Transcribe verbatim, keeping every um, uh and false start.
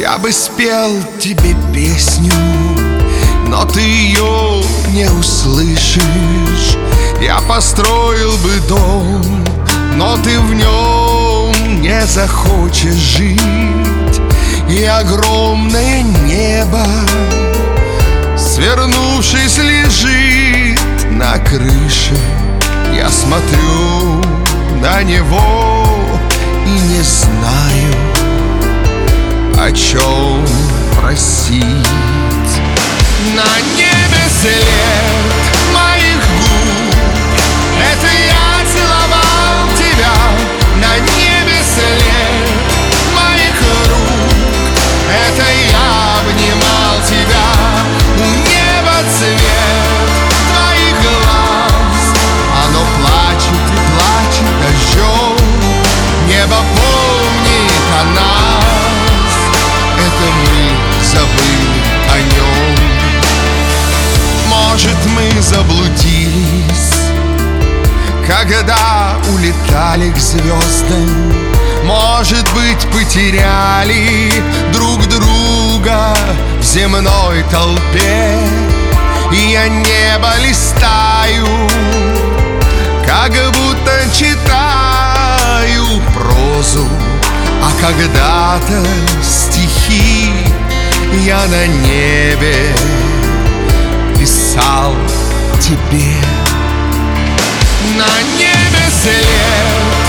Я бы спел тебе песню, но ты ее не услышишь. Я построил бы дом, но ты в нем не захочешь жить. И огромное небо, свернувшись, лежит на крыше. Я смотрю на него и не знаю, о чем просить. На небе след моих губ, это я целовал тебя. На небе след моих рук, это я обнимал тебя. У неба цвет твоих глаз, оно плачет и плачет дождем. Небо помнит о нас, это мы забыли о нем. Может, мы заблудились, когда улетали к звездам. Может быть, потеряли друг друга в земной толпе. И я небо листаю, как будто читаю прозу. А когда-то стихи я на небе писал тебе. На небе след